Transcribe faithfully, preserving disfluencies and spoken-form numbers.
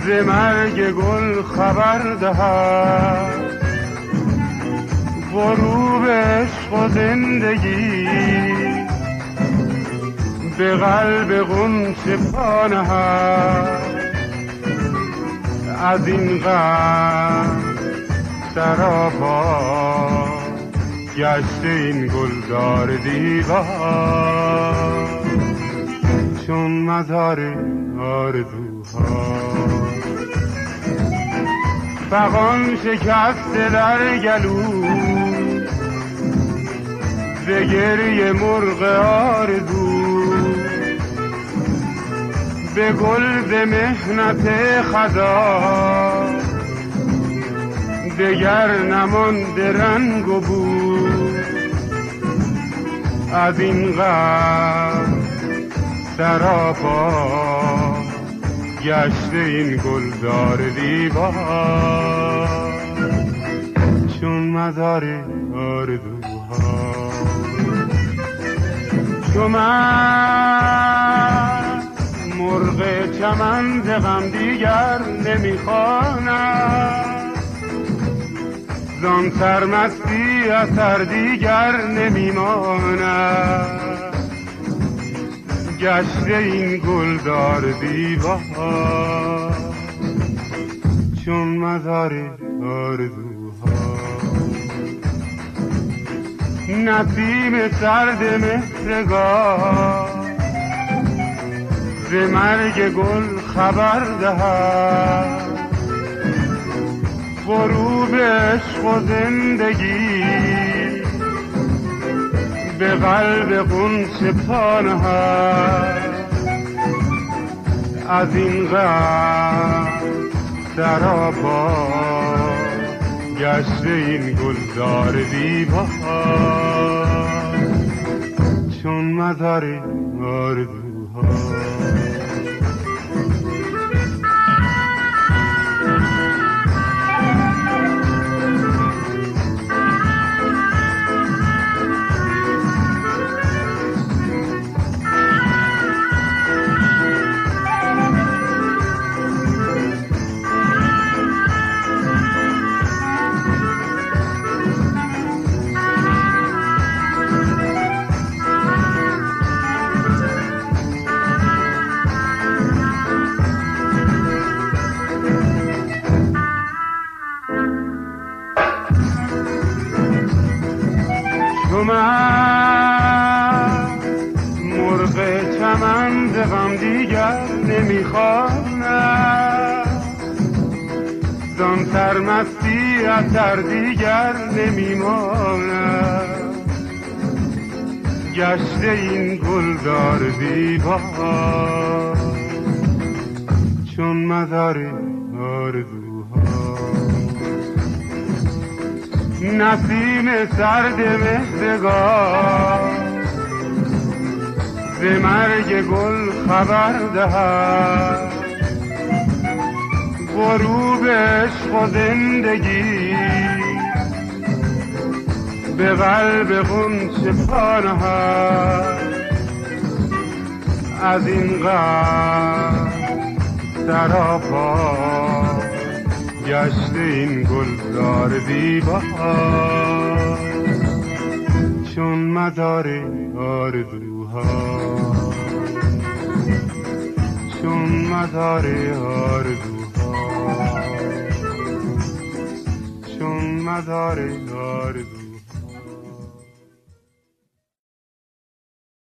ز مرگ گل خبر دهد، غروب عشق و زندگی به قلب غنچه پا نهد. از این غم سراپا گشته این گلزار دیوار، چون مزار آرزوها. فغان شکسته در گلو ز گریه مرغ آرزو، به گل ز محنت خزان دگر نمانده رنگ و بو. از این غم سراپا گشته این گلزار دیوار، چون مزار آرزوها. چو من مرغ چمن ز غم دیگر نمیخوانم، زان سرمستی اثر دیگر نمیماند. گشته این گلزار دیوار، چون مزار آرزوها. نسیم سرد مهرگاه ز مرگ گل خبر دهد، غروب عشق و زندگی به قلب غنچه پا نهد. از این غم سراپا گشته این گلزار دیوار، چون مزار آرزوها. تو من مرغ چمن ز غم دیگر نمیخوانم، زان سرمستی اثر دیگر نمیماند. گشته این گلزار دیوار، چون مزار آرزوها. نسیم سرد مهرگاه ز مرگ گل خبر دهد، غروب عشق و زندگی به قلب غنچه پا نهد. از این غم سراپا گشته این گلزار دیوار، چون مزار آرزوها. چون مزار آرزوها، چون مزار آرزوها.